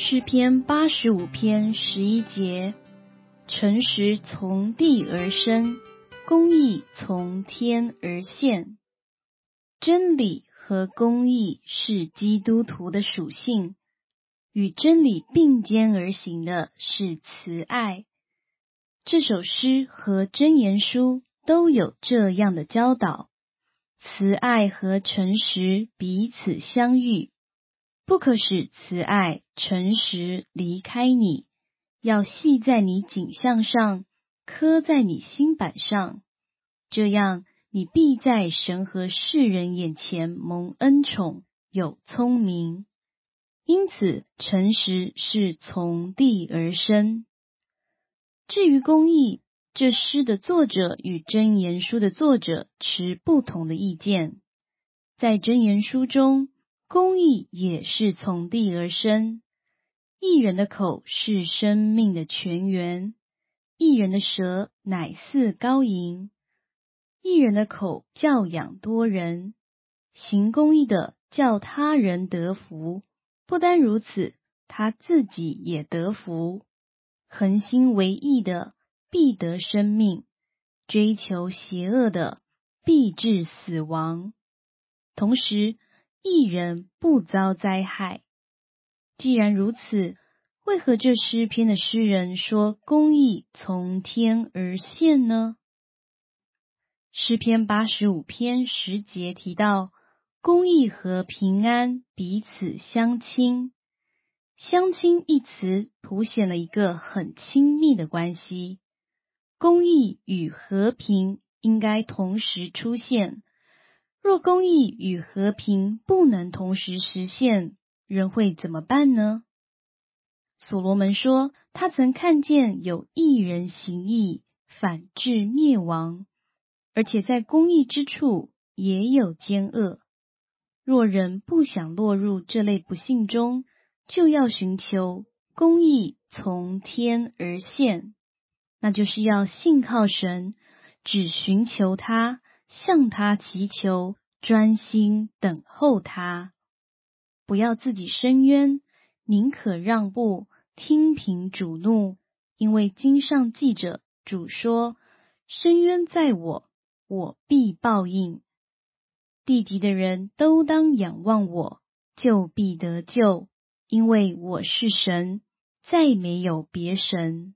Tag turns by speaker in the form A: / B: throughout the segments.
A: 诗篇85篇11节，诚实从地而生，公义从天而现。真理和公义是基督徒的属性，与真理并肩而行的是慈爱。这首诗和箴言书都有这样的教导，慈爱和诚实彼此相遇，不可使慈爱、诚实离开你，要系在你颈项上，刻在你心板上，这样你必在神和世人眼前蒙恩宠，有聪明。因此，诚实是从地而生。至于公义，这诗的作者与箴言书的作者持不同的意见。在箴言书中，公义也是从地而生。义人的口是生命的泉源，义人的舌乃似高银。义人的口教养多人，行公义的叫他人得福，不单如此，他自己也得福。恒心为义的必得生命，追求邪恶的必致死亡。同时，义人不遭灾害。既然如此，为何这诗篇的诗人说公义从天而现呢？诗篇85篇10节提到，公义和平安彼此相亲。相亲一词凸显了一个很亲密的关系。公义与和平应该同时出现。若公义与和平不能同时实现，人会怎么办呢？所罗门说，他曾看见有义人行义，反致灭亡，而且在公义之处也有奸恶。若人不想落入这类不幸中，就要寻求公义从天而现，那就是要信靠神，只寻求他，向他祈求，专心等候他。不要自己伸冤，宁可让步，听凭主怒，因为经上记着，主说：伸冤在我，我必报应。地极的人都当仰望我，就必得救，因为我是神，再没有别神。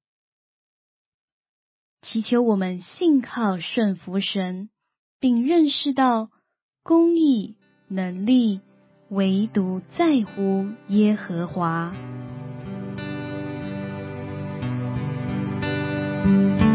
A: 祈求我们信靠顺服神，并认识到公义、能力唯独在乎耶和华。